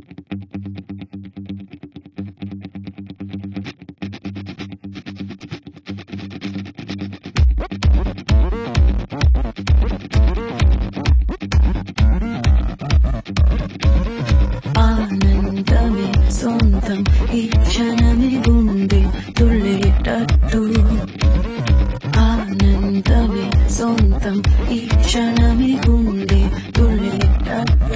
ఆనందమే సొంతం ఈ క్షణమే గుండె తుళ్ళేటట్టు ఆనందమే సొంతం ఈ క్షణమే గుండె తుళ్ళేటట్టు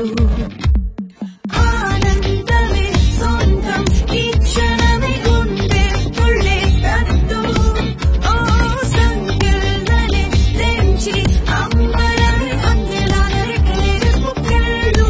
ఆనందమే సొంతం ఈ క్షణమే గుండె తుళ్ళేటట్టు ఓ సంకెళ్ళనే తెంచి అంబరమే అందెలాగా రెక్కలేని పుక్కెళ్ళు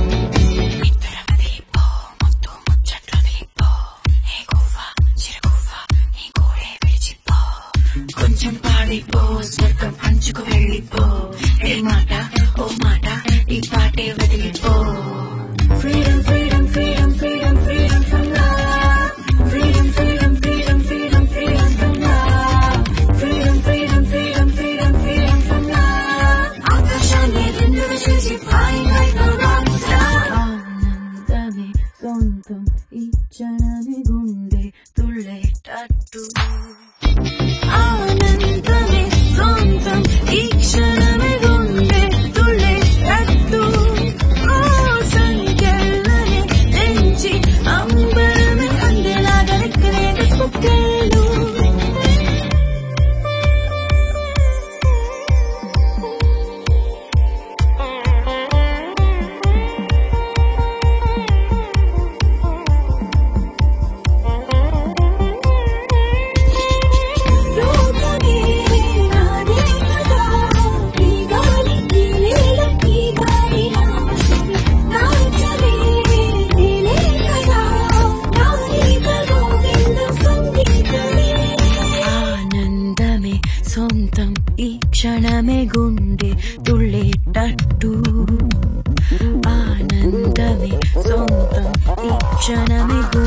కొంచెం పాడిపో స్వర్గం అంచుకు వెళ్ళిపో ఏ మాట ఓ మాట ఈ పాటే వదిలిపో freedom freedom freedom freedom freedom from love freedom freedom freedom freedom freedom from love freedom freedom freedom freedom freedom from love ఆకాశాన్ని రెండుగా చేసి flying like a rockstar ఆనందమే సొంతం ఈ క్షణమే గుండె తుళ్ళేటట్టు ఆనందమే సొంతం ఈ క్షణమే గుండె తుళ్ళేటట్టు ఓ సంకెళ్ళనే తెంచి అంబరమే అందెలాగా రెక్కలేని పుక్కెళ్ళు ఆనందమే సొంతం ఈ క్షణమే గుండె తుళ్ళేటట్టు ఆనందమే సొంతం ఈ క్షణమే